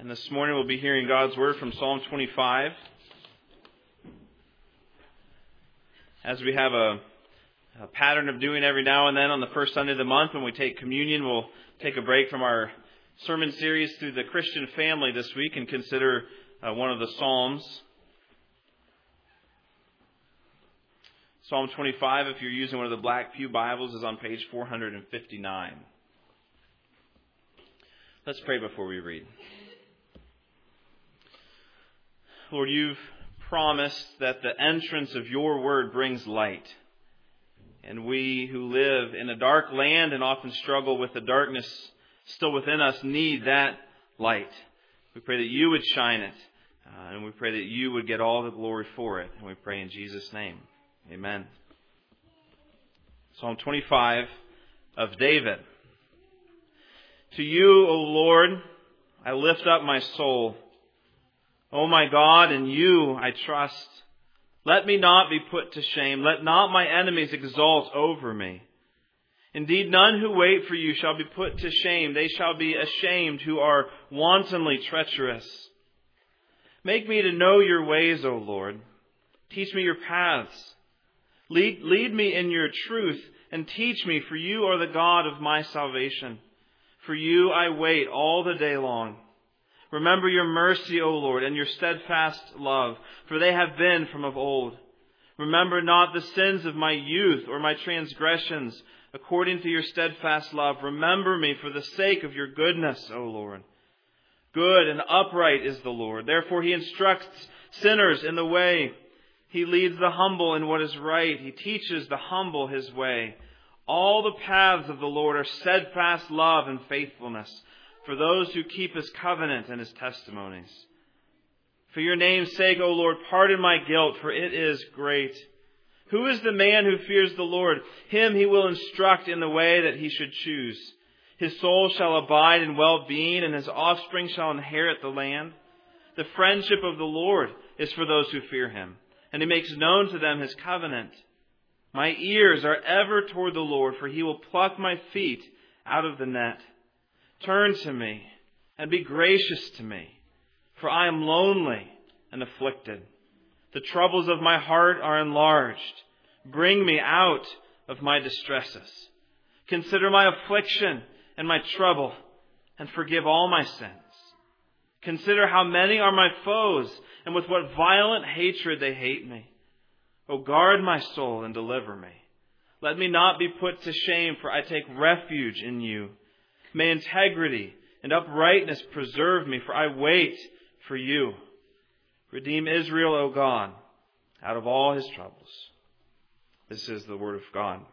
And this morning we'll be hearing God's Word from Psalm 25. As we have a pattern of doing every now and then on the first Sunday of the month when we take communion, we'll take a break from our sermon series through the Christian family this week and consider one of the Psalms. Psalm 25, if you're using one of the Black Pew Bibles, is on page 459. Let's pray before we read. Lord, you've promised that the entrance of your word brings light. And we who live in a dark land and often struggle with the darkness still within us need that light. We pray that you would shine it. And we pray that you would get all the glory for it. And we pray in Jesus' name. Amen. Psalm 25 of David. To you, O Lord, I lift up my soul. O my God, in you I trust. Let me not be put to shame. Let not my enemies exult over me. Indeed, none who wait for you shall be put to shame. They shall be ashamed who are wantonly treacherous. Make me to know your ways, O Lord. Teach me your paths. Lead me in your truth and teach me, for you are the God of my salvation. For you I wait all the day long. Remember your mercy, O Lord, and your steadfast love, for they have been from of old. Remember not the sins of my youth or my transgressions. According to your steadfast love, remember me for the sake of your goodness, O Lord. Good and upright is the Lord. Therefore he instructs sinners in the way. He leads the humble in what is right. He teaches the humble his way. All the paths of the Lord are steadfast love and faithfulness, for those who keep his covenant and his testimonies. For your name's sake, O Lord, pardon my guilt, for it is great. Who is the man who fears the Lord? Him he will instruct in the way that he should choose. His soul shall abide in well-being, and his offspring shall inherit the land. The friendship of the Lord is for those who fear him, and he makes known to them his covenant. My ears are ever toward the Lord, for he will pluck my feet out of the net. Turn to me and be gracious to me, for I am lonely and afflicted. The troubles of my heart are enlarged. Bring me out of my distresses. Consider my affliction and my trouble, and forgive all my sins. Consider how many are my foes, and with what violent hatred they hate me. O guard my soul and deliver me. Let me not be put to shame, for I take refuge in you. May integrity and uprightness preserve me, for I wait for you. Redeem Israel, O God, out of all his troubles. This is the word of God.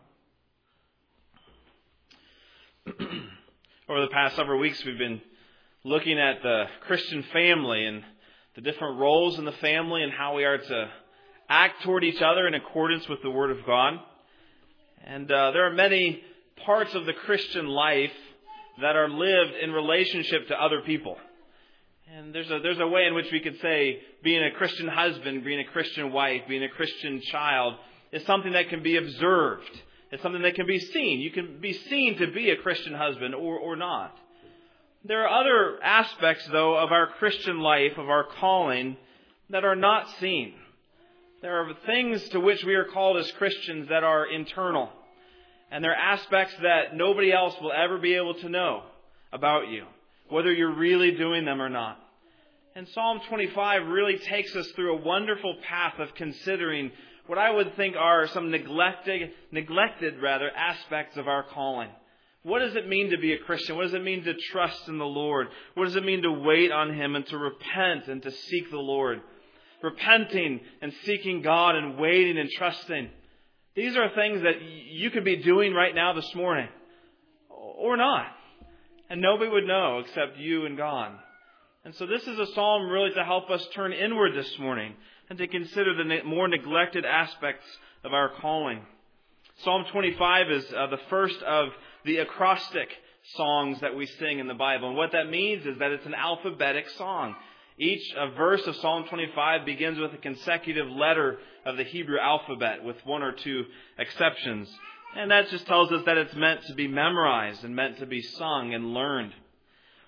Over the past several weeks, we've been looking at the Christian family and the different roles in the family and how we are to act toward each other in accordance with the Word of God. And there are many parts of the Christian life that are lived in relationship to other people. And there's a way in which we could say being a Christian husband, being a Christian wife, being a Christian child is something that can be observed. It's something that can be seen. You can be seen to be a Christian husband or not. There are other aspects, though, of our Christian life, of our calling, that are not seen. There are things to which we are called as Christians that are internal. And there are aspects that nobody else will ever be able to know about you, whether you're really doing them or not. And Psalm 25 really takes us through a wonderful path of considering what I would think are some neglected aspects of our calling. What does it mean to be a Christian? What does it mean to trust in the Lord? What does it mean to wait on him and to repent and to seek the Lord? Repenting and seeking God and waiting and trusting. These are things that you could be doing right now this morning. Or not. And nobody would know except you and God. And so this is a psalm really to help us turn inward this morning and to consider the more neglected aspects of our calling. Psalm 25 is the first of the acrostic songs that we sing in the Bible. And what that means is that it's an alphabetic song. Each verse of Psalm 25 begins with a consecutive letter of the Hebrew alphabet, with one or two exceptions. And that just tells us that it's meant to be memorized and meant to be sung and learned.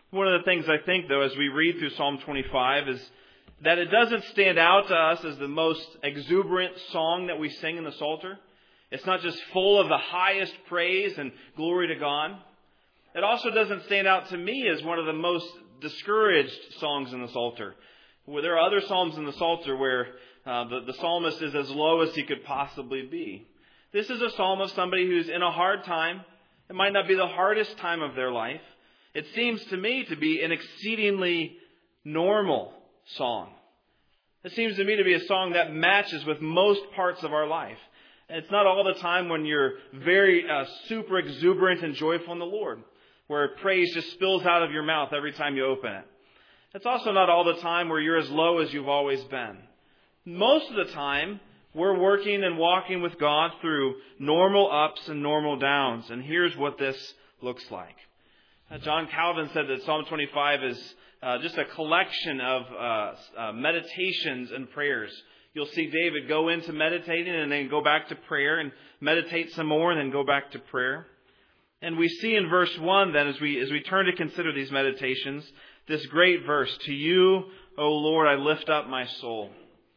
One of the things I think, though, as we read through Psalm 25 is that it doesn't stand out to us as the most exuberant song that we sing in the Psalter. It's not just full of the highest praise and glory to God. It also doesn't stand out to me as one of the most discouraged songs in the Psalter. Well, there are other psalms in the Psalter where the psalmist is as low as he could possibly be. This is a psalm of somebody who's in a hard time. It might not be the hardest time of their life. It seems to me to be an exceedingly normal song. It seems to me to be a song that matches with most parts of our life. It's not all the time when you're very super exuberant and joyful in the Lord, where praise just spills out of your mouth every time you open it. It's also not all the time where you're as low as you've always been. Most of the time, we're working and walking with God through normal ups and normal downs. And here's what this looks like. John Calvin said that Psalm 25 is just a collection of meditations and prayers. You'll see David go into meditating and then go back to prayer and meditate some more and then go back to prayer. And we see in verse 1 then, as we turn to consider these meditations, this great verse, "To you, O Lord, I lift up my soul."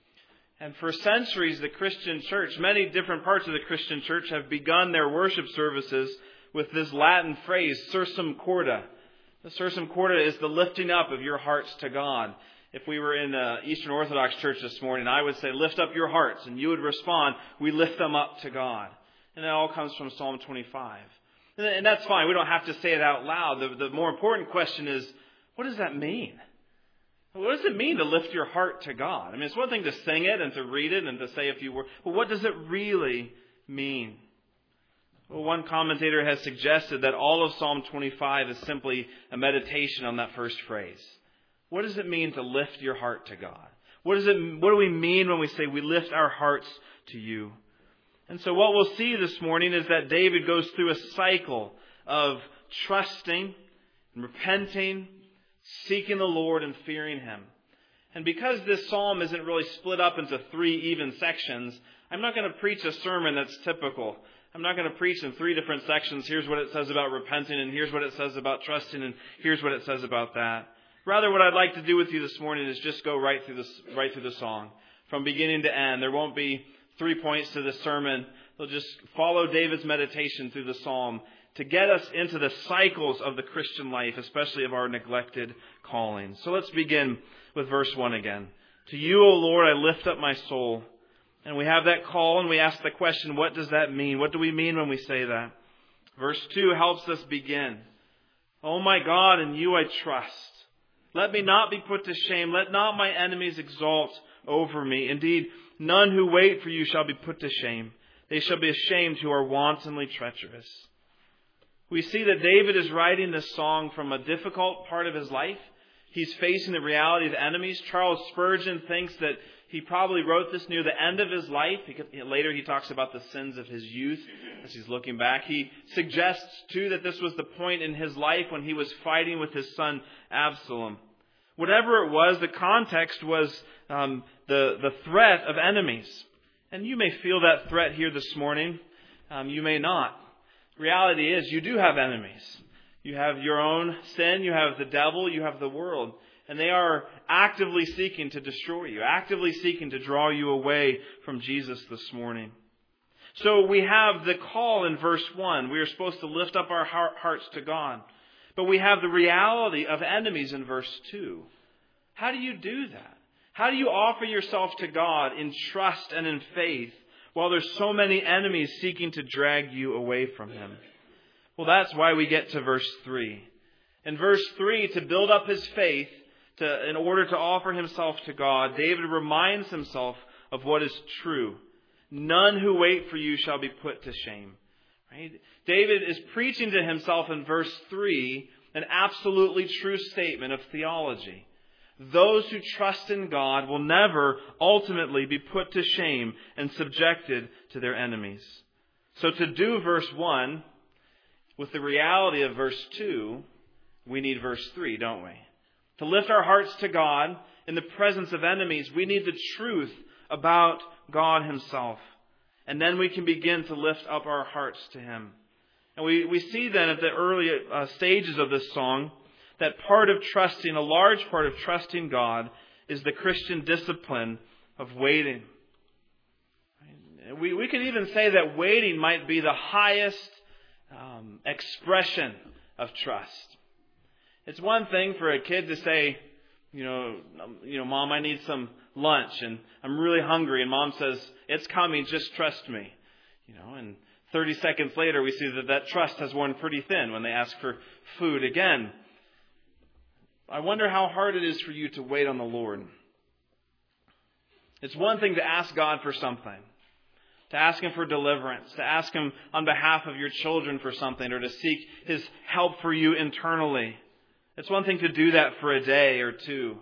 And for centuries, the Christian church, many different parts of the Christian church have begun their worship services with this Latin phrase, sursum corda. The sursum corda is the lifting up of your hearts to God. If we were in Eastern Orthodox church this morning, I would say, lift up your hearts. And you would respond, we lift them up to God. And that all comes from Psalm 25. And that's fine. We don't have to say it out loud. The more important question is, what does that mean? What does it mean to lift your heart to God? I mean, it's one thing to sing it and to read it and to say a few words. But what does it really mean? Well, one commentator has suggested that all of Psalm 25 is simply a meditation on that first phrase. What does it mean to lift your heart to God? What do we mean when we say we lift our hearts to you? And so what we'll see this morning is that David goes through a cycle of trusting, repenting, seeking the Lord, and fearing Him. And because this psalm isn't really split up into 3 even sections, I'm not going to preach a sermon that's typical. I'm not going to preach in 3 different sections. Here's what it says about repenting, and here's what it says about trusting, and here's what it says about that. Rather, what I'd like to do with you this morning is just go right through the song, from beginning to end. There won't be 3 points to the sermon. They'll just follow David's meditation through the psalm to get us into the cycles of the Christian life, especially of our neglected calling. So let's begin with verse 1 again. To you, O Lord, I lift up my soul. And we have that call and we ask the question, what does that mean? What do we mean when we say that? Verse 2 helps us begin. O my God, in you I trust. Let me not be put to shame. Let not my enemies exalt over me. Indeed, none who wait for you shall be put to shame. They shall be ashamed who are wantonly treacherous. We see that David is writing this song from a difficult part of his life. He's facing the reality of enemies. Charles Spurgeon thinks that he probably wrote this near the end of his life. Later he talks about the sins of his youth as he's looking back. He suggests too that this was the point in his life when he was fighting with his son Absalom. Whatever it was, the context was the threat of enemies. And you may feel that threat here this morning. You may not. Reality is you do have enemies. You have your own sin, you have the devil, you have the world. And they are actively seeking to destroy you, actively seeking to draw you away from Jesus this morning. So we have the call in verse 1. We are supposed to lift up our hearts to God. But we have the reality of enemies in verse 2. How do you do that? How do you offer yourself to God in trust and in faith while there's so many enemies seeking to drag you away from Him? Well, that's why we get to verse 3. In verse 3, to build up his faith, in order to offer himself to God, David reminds himself of what is true. None who wait for you shall be put to shame. Right? David is preaching to himself in verse 3 an absolutely true statement of theology. Those who trust in God will never ultimately be put to shame and subjected to their enemies. So to do verse 1 with the reality of verse 2, we need verse 3, don't we? To lift our hearts to God in the presence of enemies, we need the truth about God Himself. And then we can begin to lift up our hearts to Him. And we see then at the early stages of this song that a large part of trusting God is the Christian discipline of waiting. We could even say that waiting might be the highest expression of trust. It's one thing for a kid to say, Mom, I need some lunch and I'm really hungry. And Mom says, it's coming, just trust me. And 30 seconds later we see that trust has worn pretty thin when they ask for food again. I wonder how hard it is for you to wait on the Lord. It's one thing to ask God for something, to ask Him for deliverance, to ask Him on behalf of your children for something, or to seek His help for you internally. It's one thing to do that for a day or two.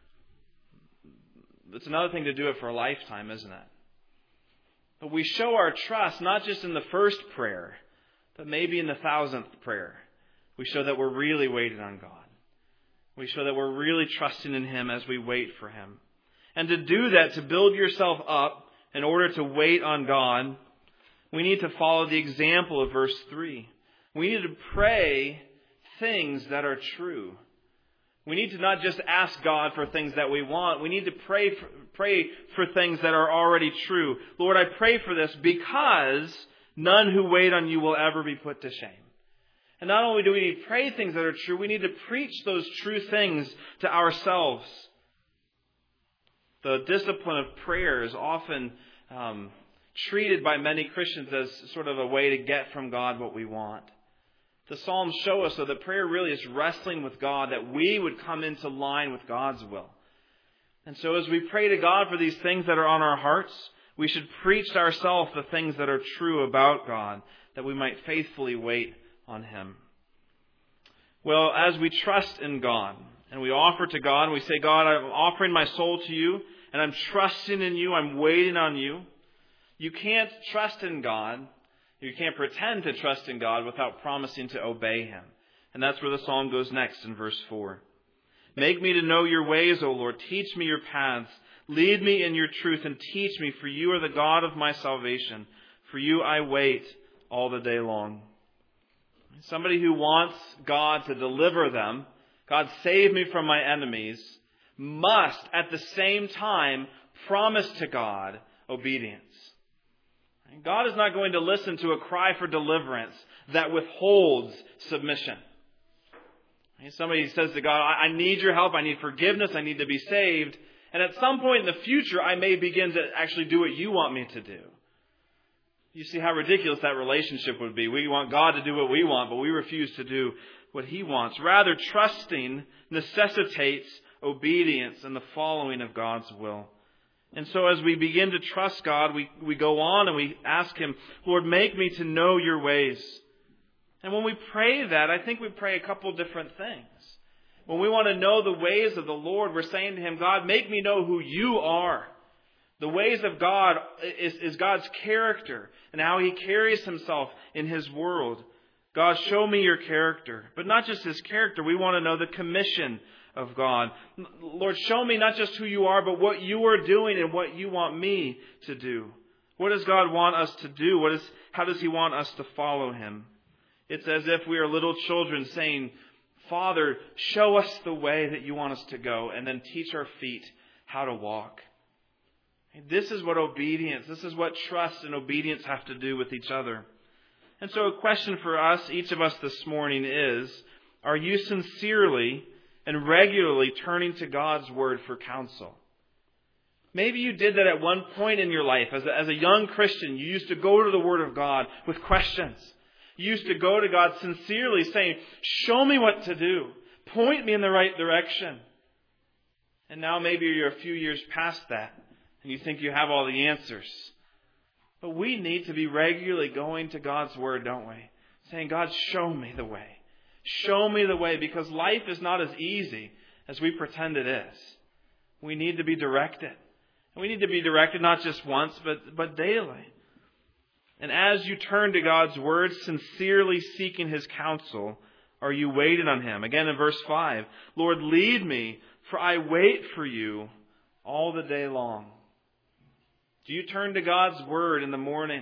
It's another thing to do it for a lifetime, isn't it? But we show our trust not just in the first prayer, but maybe in the 1,000th prayer. We show that we're really waiting on God. We show that we're really trusting in Him as we wait for Him. And to do that, to build yourself up in order to wait on God, we need to follow the example of verse 3. We need to pray things that are true. We need to not just ask God for things that we want. We need to pray for things that are already true. Lord, I pray for this because none who wait on you will ever be put to shame. And not only do we need to pray things that are true, we need to preach those true things to ourselves. The discipline of prayer is often treated by many Christians as sort of a way to get from God what we want. The Psalms show us, though, that prayer really is wrestling with God, that we would come into line with God's will. And so as we pray to God for these things that are on our hearts, we should preach to ourselves the things that are true about God, that we might faithfully wait on Him. Well, as we trust in God, and we offer to God, and we say, God, I'm offering my soul to you, and I'm trusting in you, I'm waiting on you. You can't trust in God, you can't pretend to trust in God without promising to obey Him. And that's where the psalm goes next in verse 4. Make me to know your ways, O Lord. Teach me your paths. Lead me in your truth and teach me, for you are the God of my salvation. For you I wait all the day long. Somebody who wants God to deliver them, God save me from my enemies, must at the same time promise to God obedience. God is not going to listen to a cry for deliverance that withholds submission. Somebody says to God, I need your help, I need forgiveness, I need to be saved. And at some point in the future, I may begin to actually do what you want me to do. You see how ridiculous that relationship would be. We want God to do what we want, but we refuse to do what He wants. Rather, trusting necessitates obedience and the following of God's will. And so as we begin to trust God, we go on and we ask Him, Lord, make me to know your ways. And when we pray that, I think we pray a couple different things. When we want to know the ways of the Lord, we're saying to Him, God, make me know who you are. The ways of God is God's character and how He carries Himself in His world. God, show me your character. But not just His character, we want to know the commission of God. Lord, show me not just who you are, but what you are doing and what you want me to do. What does God want us to do? How does He want us to follow Him? It's as if we are little children saying, Father, show us the way that you want us to go, and then teach our feet how to walk. This is what this is what trust and obedience have to do with each other. And so a question for us, each of us this morning is, are you sincerely and regularly turning to God's Word for counsel? Maybe you did that at one point in your life. As a young Christian, you used to go to the Word of God with questions. You used to go to God sincerely saying, show me what to do. Point me in the right direction. And now maybe you're a few years past that and you think you have all the answers. But we need to be regularly going to God's Word, don't we? Saying, God, show me the way. Show me the way, because life is not as easy as we pretend it is. We need to be directed. And we need to be directed not just once, but daily. And as you turn to God's Word, sincerely seeking His counsel, are you waiting on Him? Again in verse 5, Lord, lead me, for I wait for you all the day long. Do you turn to God's Word in the morning?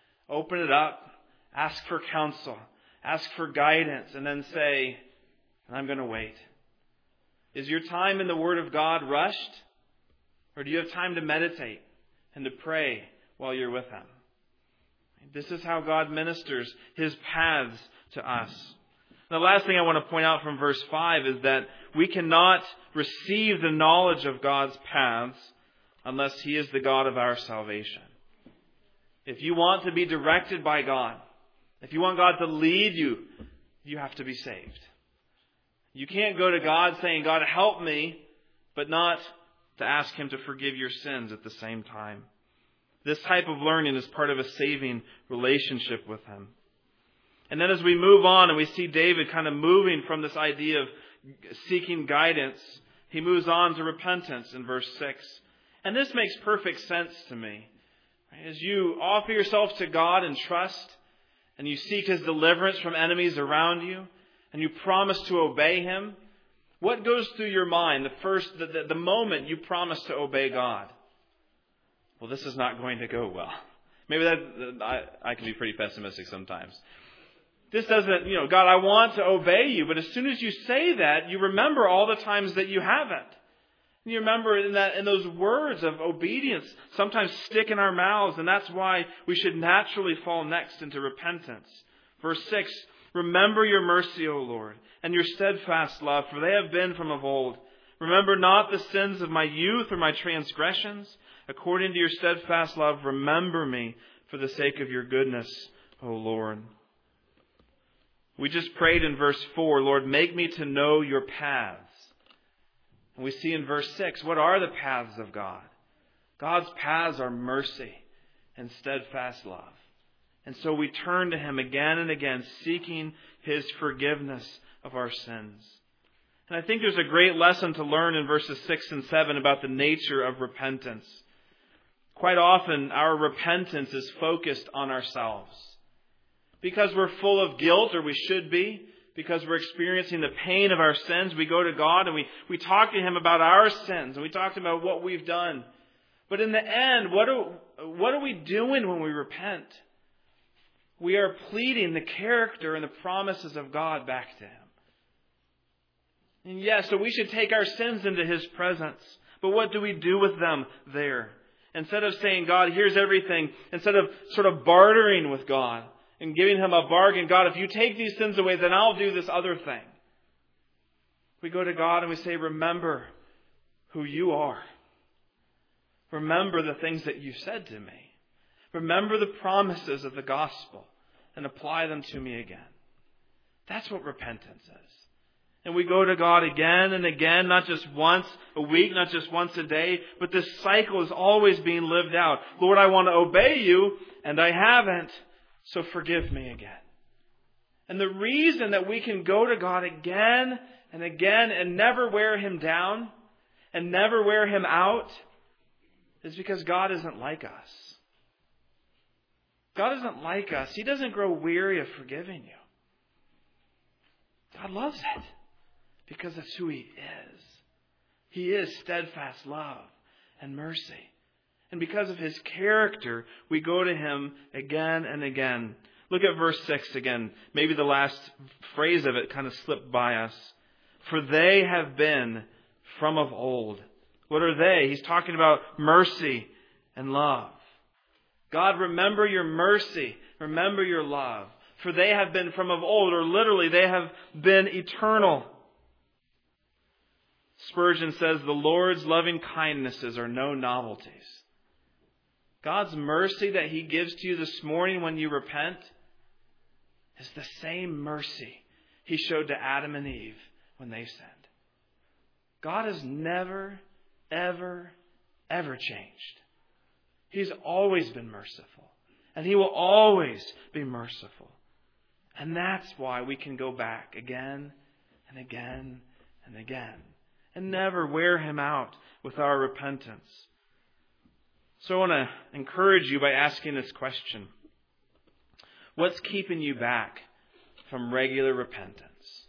Open it up, ask for counsel, ask for guidance, and then say, and I'm going to wait. Is your time in the Word of God rushed? Or do you have time to meditate and to pray while you're with Him? This is how God ministers His paths to us. The last thing I want to point out from verse 5 is that we cannot receive the knowledge of God's paths unless He is the God of our salvation. If you want to be directed by God, if you want God to lead you, you have to be saved. You can't go to God saying, God, help me, but not to ask Him to forgive your sins at the same time. This type of learning is part of a saving relationship with Him. And then as we move on and we see David kind of moving from this idea of seeking guidance, he moves on to repentance in verse 6. And this makes perfect sense to me. As you offer yourself to God in trust, and you seek His deliverance from enemies around you, and you promise to obey Him, what goes through your mind the moment you promise to obey God? Well, this is not going to go well. Maybe I can be pretty pessimistic sometimes. This doesn't, God, I want to obey you. But as soon as you say that, you remember all the times that you haven't. And you remember in those words of obedience sometimes stick in our mouths. And that's why we should naturally fall next into repentance. Verse 6, remember your mercy, O Lord, and your steadfast love, for they have been from of old. Remember not the sins of my youth or my transgressions. According to your steadfast love, remember me for the sake of your goodness, O Lord. We just prayed in verse 4, Lord, make me to know your paths. And we see in verse 6, what are the paths of God? God's paths are mercy and steadfast love. And so we turn to Him again and again, seeking His forgiveness of our sins. And I think there's a great lesson to learn in verses 6 and 7 about the nature of repentance. Quite often, our repentance is focused on ourselves. Because we're full of guilt, or we should be, because we're experiencing the pain of our sins, we go to God and we talk to Him about our sins, and we talk to Him about what we've done. But in the end, what are we doing when we repent? We are pleading the character and the promises of God back to Him. And yes, so we should take our sins into His presence. But what do we do with them there? Instead of saying, God, here's everything, instead of sort of bartering with God and giving Him a bargain, God, if you take these sins away, then I'll do this other thing. We go to God and we say, remember who you are. Remember the things that you said to me. Remember the promises of the gospel and apply them to me again. That's what repentance is. And we go to God again and again, not just once a week, not just once a day, but this cycle is always being lived out. Lord, I want to obey you, and I haven't, so forgive me again. And the reason that we can go to God again and again and never wear Him down and never wear Him out is because God isn't like us. God isn't like us. He doesn't grow weary of forgiving you. God loves it because that's who He is. He is steadfast love and mercy. And because of His character, we go to Him again and again. Look at verse 6 again. Maybe the last phrase of it kind of slipped by us. For they have been from of old. What are they? He's talking about mercy and love. God, remember your mercy. Remember your love. For they have been from of old, or literally, they have been eternal. Spurgeon says, the Lord's loving kindnesses are no novelties. God's mercy that He gives to you this morning when you repent is the same mercy He showed to Adam and Eve when they sinned. God has never, ever, ever changed. He's always been merciful. And He will always be merciful. And that's why we can go back again and again and again and never wear Him out with our repentance. So I want to encourage you by asking this question. What's keeping you back from regular repentance?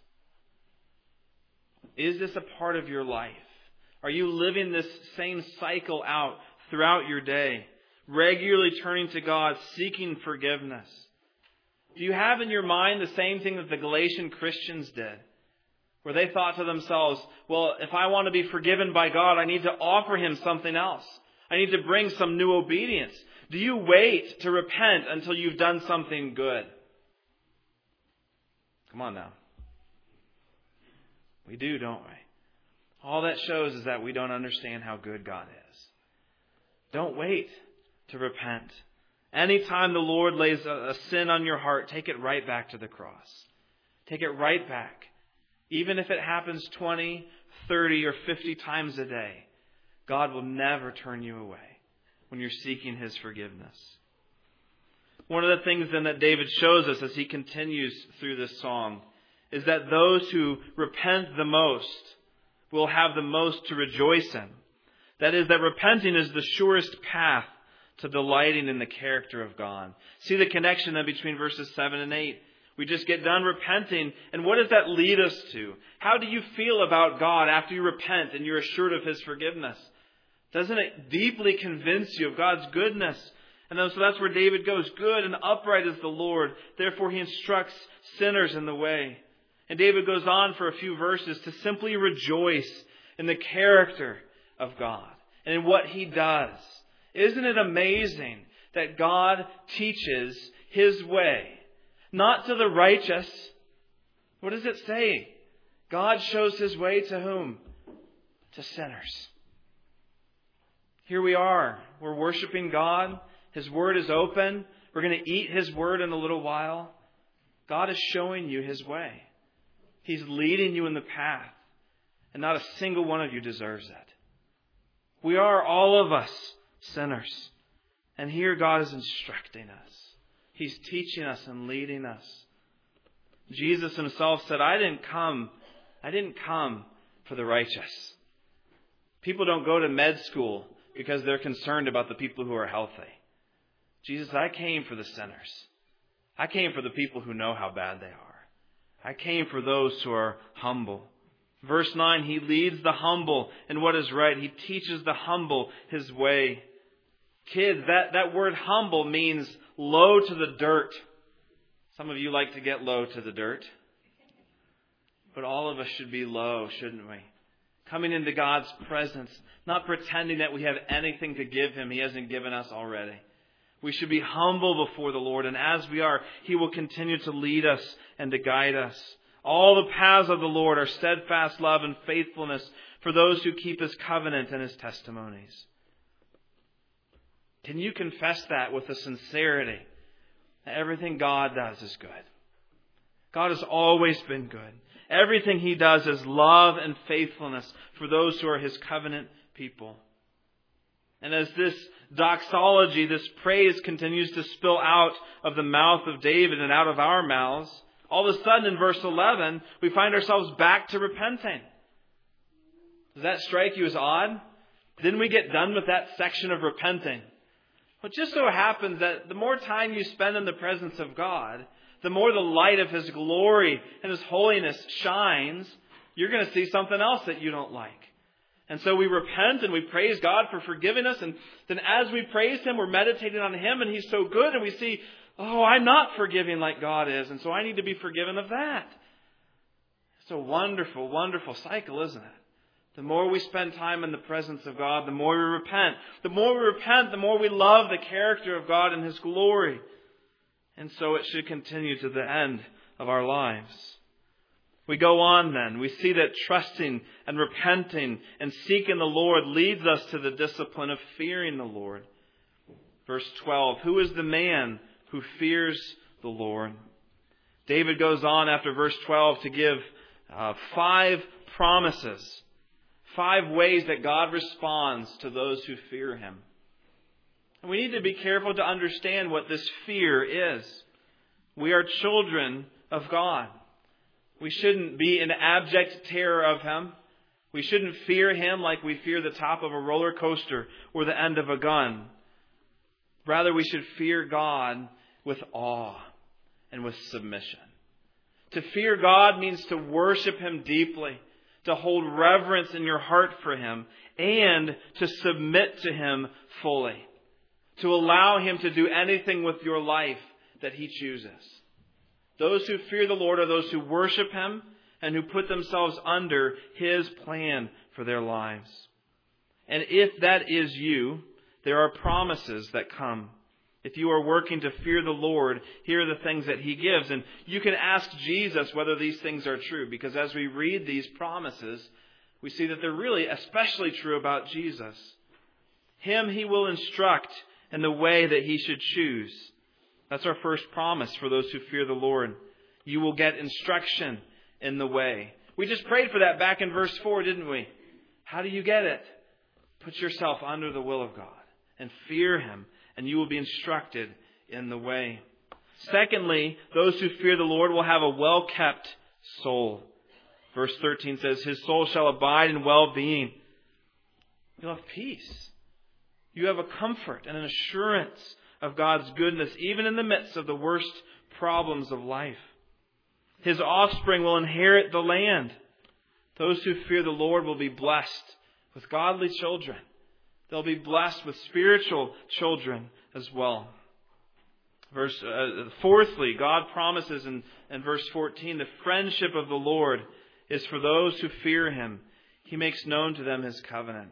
Is this a part of your life? Are you living this same cycle out throughout your day? Regularly turning to God, seeking forgiveness? Do you have in your mind the same thing that the Galatian Christians did? where they thought to themselves, well, if I want to be forgiven by God, I need to offer Him something else. I need to bring some new obedience. Do you wait to repent until you've done something good? Come on now. We do, don't we? All that shows is that we don't understand how good God is. Don't wait to repent. Anytime the Lord lays a sin on your heart, take it right back to the cross. Take it right back. Even if it happens 20, 30, or 50 times a day, God will never turn you away when you're seeking His forgiveness. One of the things then that David shows us as he continues through this song is that those who repent the most will have the most to rejoice in. That is, that repenting is the surest path to delighting in the character of God. See the connection then between verses 7 and 8. We just get done repenting, and what does that lead us to? How do you feel about God after you repent and you're assured of His forgiveness? Doesn't it deeply convince you of God's goodness? And so that's where David goes. Good and upright is the Lord. Therefore He instructs sinners in the way. And David goes on for a few verses to simply rejoice in the character of God and in what He does. Isn't it amazing that God teaches His way? Not to the righteous. What does it say? God shows His way to whom? To sinners. Here we are. We're worshiping God. His Word is open. We're going to eat His Word in a little while. God is showing you His way. He's leading you in the path. And not a single one of you deserves it. We are, all of us, sinners. And here God is instructing us. He's teaching us and leading us. Jesus Himself said, I didn't come for the righteous. People don't go to med school because they're concerned about the people who are healthy. Jesus, I came for the sinners. I came for the people who know how bad they are. I came for those who are humble. Verse 9, He leads the humble in what is right. He teaches the humble His way. Kids, that word humble means low to the dirt. Some of you like to get low to the dirt. But all of us should be low, shouldn't we? Coming into God's presence, not pretending that we have anything to give Him He hasn't given us already. We should be humble before the Lord, and as we are, He will continue to lead us and to guide us. All the paths of the Lord are steadfast love and faithfulness for those who keep His covenant and His testimonies. Can you confess that with a sincerity? That everything God does is good. God has always been good. Everything He does is love and faithfulness for those who are His covenant people. And as this doxology, this praise continues to spill out of the mouth of David and out of our mouths, all of a sudden in verse 11, we find ourselves back to repenting. Does that strike you as odd? Didn't we get done with that section of repenting? Well, it just so happens that the more time you spend in the presence of God, the more the light of His glory and His holiness shines, you're going to see something else that you don't like. And so we repent and we praise God for forgiving us. And then as we praise Him, we're meditating on Him and He's so good. And we see, oh, I'm not forgiving like God is. And so I need to be forgiven of that. It's a wonderful, wonderful cycle, isn't it? The more we spend time in the presence of God, the more we repent. The more we repent, the more we love the character of God and His glory. And so it should continue to the end of our lives. We go on then. We see that trusting and repenting and seeking the Lord leads us to the discipline of fearing the Lord. Verse 12, who is the man who fears the Lord? David goes on after verse 12 to give 5 promises, 5 ways that God responds to those who fear Him. And we need to be careful to understand what this fear is. We are children of God. We shouldn't be in abject terror of Him. We shouldn't fear Him like we fear the top of a roller coaster or the end of a gun. Rather, we should fear God with awe and with submission. To fear God means to worship Him deeply, to hold reverence in your heart for Him, and to submit to Him fully. To allow Him to do anything with your life that He chooses. Those who fear the Lord are those who worship Him and who put themselves under His plan for their lives. And if that is you, there are promises that come. If you are working to fear the Lord, here are the things that He gives. And you can ask Jesus whether these things are true, because as we read these promises, we see that they're really especially true about Jesus. Him He will instruct in the way that He should choose. That's our first promise for those who fear the Lord. You will get instruction in the way. We just prayed for that back in verse 4, didn't we? How do you get it? Put yourself under the will of God and fear Him, and you will be instructed in the way. Secondly, those who fear the Lord will have a well-kept soul. Verse 13 says, His soul shall abide in well-being. You'll have peace. You have a comfort and an assurance of God's goodness, even in the midst of the worst problems of life. His offspring will inherit the land. Those who fear the Lord will be blessed with godly children. They'll be blessed with spiritual children as well. Fourthly, God promises in verse 14, the friendship of the Lord is for those who fear Him. He makes known to them His covenant.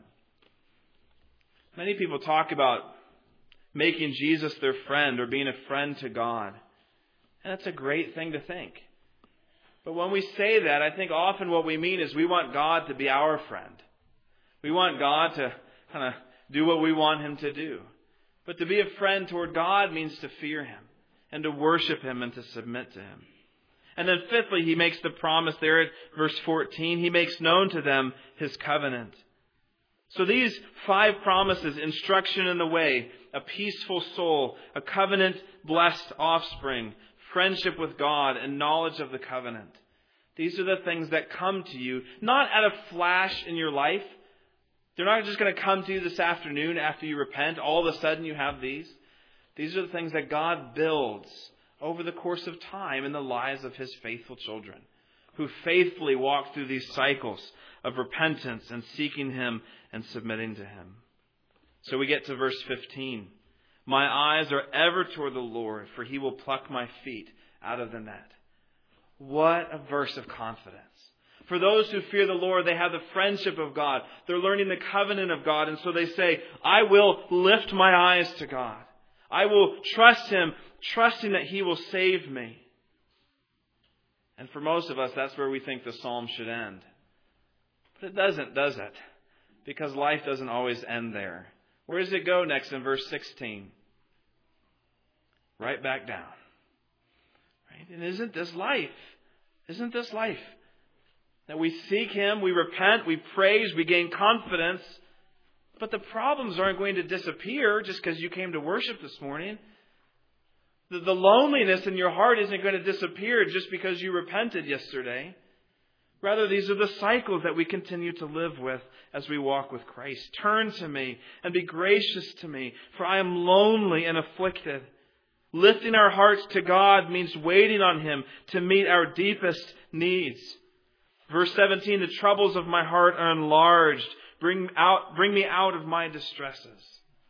Many people talk about making Jesus their friend or being a friend to God. And that's a great thing to think. But when we say that, I think often what we mean is we want God to be our friend. We want God to kind of do what we want Him to do. But to be a friend toward God means to fear Him and to worship Him and to submit to Him. And then fifthly, He makes the promise there at verse 14. He makes known to them His covenant. So these 5 promises, instruction in the way, a peaceful soul, a covenant-blessed offspring, friendship with God, and knowledge of the covenant. These are the things that come to you, not at a flash in your life. They're not just going to come to you this afternoon after you repent. All of a sudden you have these. These are the things that God builds over the course of time in the lives of His faithful children, who faithfully walk through these cycles of repentance and seeking Him and submitting to Him. So we get to verse 15. My eyes are ever toward the Lord, for He will pluck my feet out of the net. What a verse of confidence. For those who fear the Lord, they have the friendship of God. They're learning the covenant of God. And so they say, I will lift my eyes to God. I will trust Him, trusting that He will save me. And for most of us, that's where we think the psalm should end. But it doesn't, does it? Because life doesn't always end there. Where does it go next in verse 16? Right back down. Right? And isn't this life? Isn't this life? That we seek Him, we repent, we praise, we gain confidence. But the problems aren't going to disappear just because you came to worship this morning. The loneliness in your heart isn't going to disappear just because you repented yesterday. Rather, these are the cycles that we continue to live with as we walk with Christ. Turn to me and be gracious to me, for I am lonely and afflicted. Lifting our hearts to God means waiting on Him to meet our deepest needs. Verse 17, the troubles of my heart are enlarged. Bring me out of my distresses.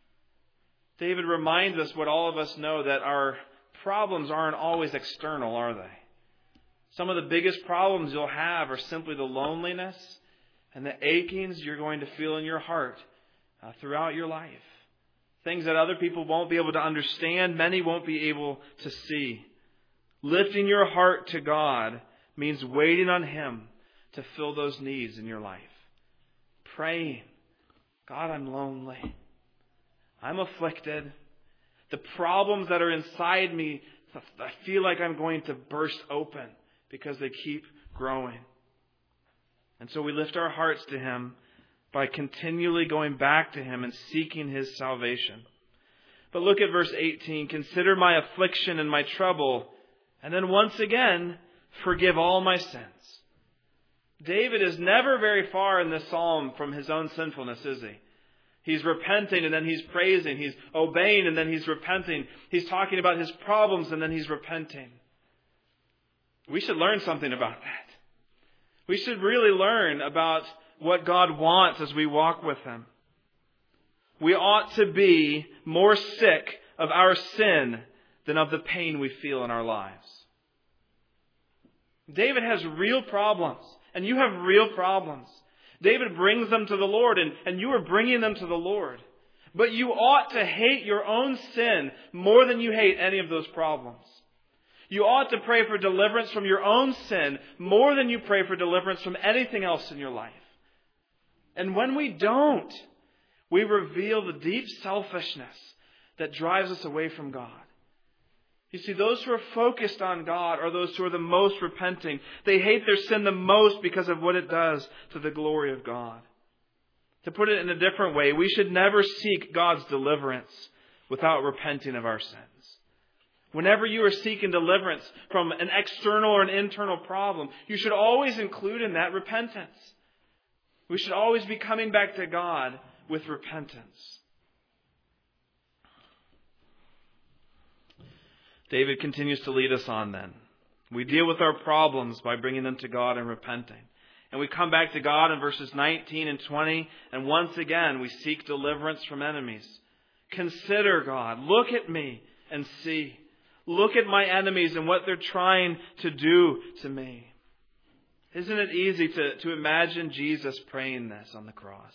David reminds us what all of us know, that our problems aren't always external, are they? Some of the biggest problems you'll have are simply the loneliness and the achings you're going to feel in your heart throughout your life. Things that other people won't be able to understand, many won't be able to see. Lifting your heart to God means waiting on Him to fill those needs in your life. Praying, God, I'm lonely. I'm afflicted. The problems that are inside me, I feel like I'm going to burst open because they keep growing. And so we lift our hearts to Him by continually going back to Him and seeking His salvation. But look at verse 18. Consider my affliction and my trouble, and then once again, forgive all my sins. David is never very far in this psalm from his own sinfulness, is he? He's repenting and then he's praising. He's obeying and then he's repenting. He's talking about his problems and then he's repenting. We should learn something about that. We should really learn about what God wants as we walk with Him. We ought to be more sick of our sin than of the pain we feel in our lives. David has real problems, and you have real problems. David brings them to the Lord, and you are bringing them to the Lord. But you ought to hate your own sin more than you hate any of those problems. You ought to pray for deliverance from your own sin more than you pray for deliverance from anything else in your life. And when we don't, we reveal the deep selfishness that drives us away from God. You see, those who are focused on God are those who are the most repenting. They hate their sin the most because of what it does to the glory of God. To put it in a different way, we should never seek God's deliverance without repenting of our sins. Whenever you are seeking deliverance from an external or an internal problem, you should always include in that repentance. We should always be coming back to God with repentance. David continues to lead us on then. We deal with our problems by bringing them to God and repenting. And we come back to God in verses 19 and 20, and once again we seek deliverance from enemies. Consider God. Look at me and see. Look at my enemies and what they're trying to do to me. Isn't it easy to imagine Jesus praying this on the cross?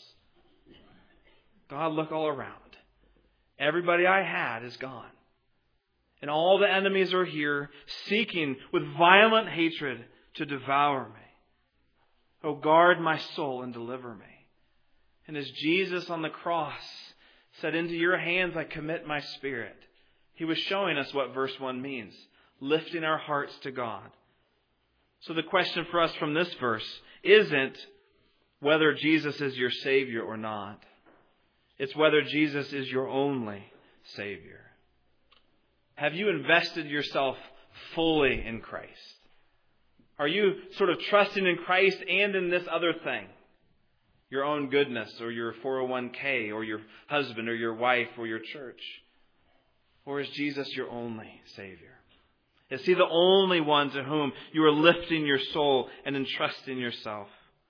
God, look all around. Everybody I had is gone. And all the enemies are here, seeking with violent hatred to devour me. Oh, guard my soul and deliver me. And as Jesus on the cross said, into your hands I commit my spirit, he was showing us what verse 1 means, lifting our hearts to God. So the question for us from this verse isn't whether Jesus is your Savior or not. It's whether Jesus is your only Savior. Have you invested yourself fully in Christ? Are you sort of trusting in Christ and in this other thing? Your own goodness or your 401k or your husband or your wife or your church? Or is Jesus your only Savior? Is He the only one to whom you are lifting your soul and entrusting yourself?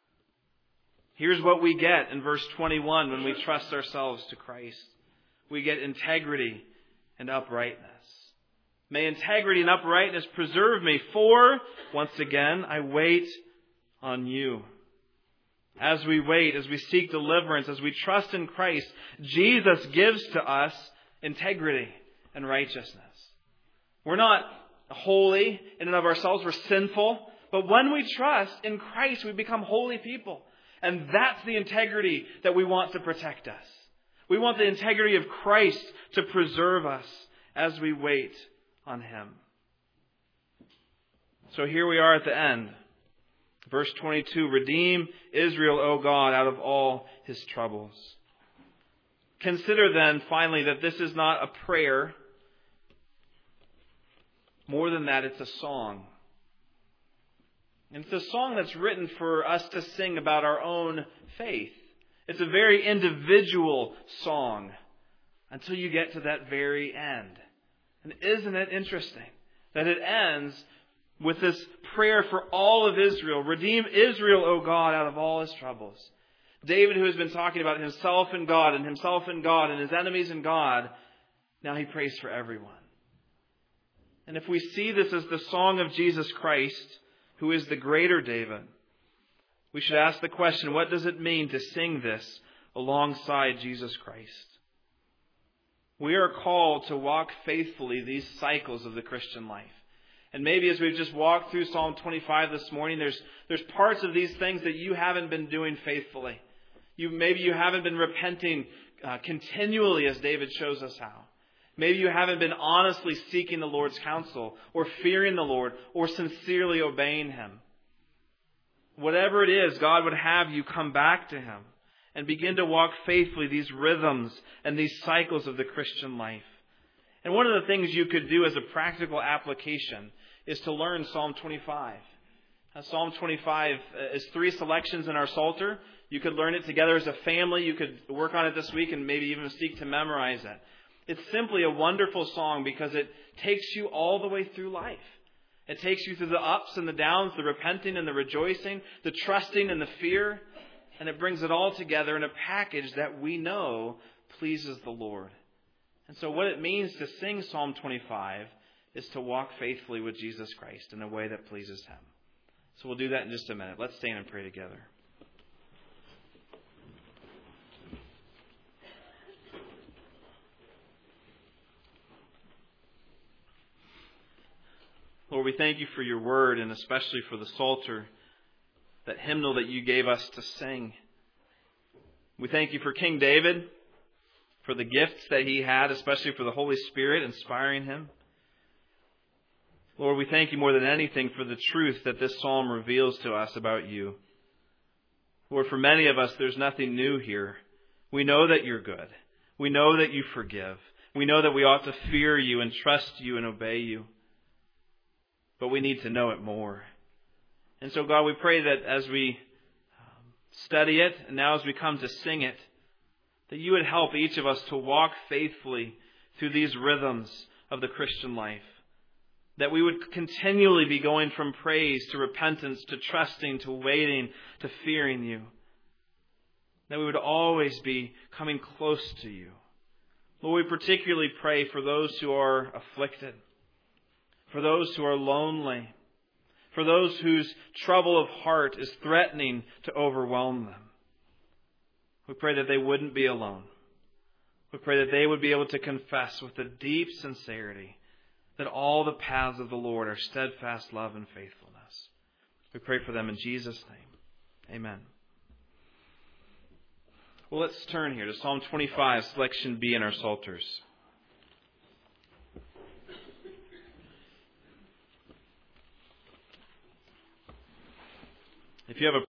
Here's what we get in verse 21 when we trust ourselves to Christ. We get integrity and uprightness. May integrity and uprightness preserve me, for, once again, I wait on you. As we wait, as we seek deliverance, as we trust in Christ, Jesus gives to us integrity and righteousness. We're not holy in and of ourselves, we're sinful, but when we trust in Christ, we become holy people. And that's the integrity that we want to protect us. We want the integrity of Christ to preserve us as we wait on Him. So here we are at the end. Verse 22, redeem Israel, O God, out of all his troubles. Consider then, finally, that this is not a prayer. More than that, it's a song. And it's a song that's written for us to sing about our own faith. It's a very individual song until you get to that very end. And isn't it interesting that it ends with this prayer for all of Israel? Redeem Israel, O God, out of all his troubles. David, who has been talking about himself and God and himself and God and his enemies and God, now he prays for everyone. And if we see this as the song of Jesus Christ, who is the greater David, we should ask the question, what does it mean to sing this alongside Jesus Christ? We are called to walk faithfully these cycles of the Christian life. And maybe as we've just walked through Psalm 25 this morning, there's parts of these things that you haven't been doing faithfully. Maybe you haven't been repenting continually as David shows us how. Maybe you haven't been honestly seeking the Lord's counsel or fearing the Lord or sincerely obeying Him. Whatever it is, God would have you come back to Him and begin to walk faithfully these rhythms and these cycles of the Christian life. And one of the things you could do as a practical application is to learn Psalm 25. Psalm 25 is 3 selections in our Psalter. You could learn it together as a family. You could work on it this week and maybe even seek to memorize it. It's simply a wonderful song because it takes you all the way through life. It takes you through the ups and the downs, the repenting and the rejoicing, the trusting and the fear. And it brings it all together in a package that we know pleases the Lord. And so what it means to sing Psalm 25 is to walk faithfully with Jesus Christ in a way that pleases Him. So we'll do that in just a minute. Let's stand and pray together. Lord, we thank you for your word, and especially for the Psalter, that hymnal that you gave us to sing. We thank you for King David, for the gifts that he had, especially for the Holy Spirit inspiring him. Lord, we thank you more than anything for the truth that this psalm reveals to us about you. Lord, for many of us, there's nothing new here. We know that you're good. We know that you forgive. We know that we ought to fear you and trust you and obey you. But we need to know it more. And so, God, we pray that as we study it, and now as we come to sing it, that you would help each of us to walk faithfully through these rhythms of the Christian life. That we would continually be going from praise to repentance, to trusting, to waiting, to fearing you. That we would always be coming close to you. Lord, we particularly pray for those who are afflicted, for those who are lonely, for those whose trouble of heart is threatening to overwhelm them. We pray that they wouldn't be alone. We pray that they would be able to confess with a deep sincerity that all the paths of the Lord are steadfast love and faithfulness. We pray for them in Jesus' name. Amen. Well, let's turn here to Psalm 25, selection B in our Psalters. If you have a